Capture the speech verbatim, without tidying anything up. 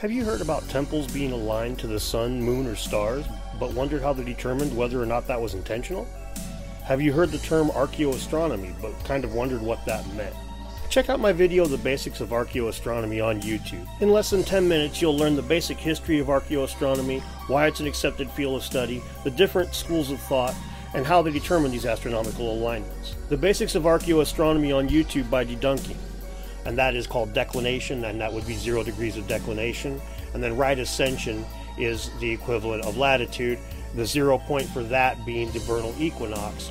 Have you heard about temples being aligned to the sun, moon, or stars, but wondered how they determined whether or not that was intentional? Have you heard the term archaeoastronomy, but kind of wondered what that meant? Check out my video, The Basics of Archaeoastronomy, on YouTube. In less than ten minutes, you'll learn the basic history of archaeoastronomy, why it's an accepted field of study, the different schools of thought, and how they determine these astronomical alignments. The Basics of Archaeoastronomy on YouTube by Dedunking, and that is called declination, and that would be zero degrees of declination. And then right ascension is the equivalent of latitude, the zero point for that being the vernal equinox,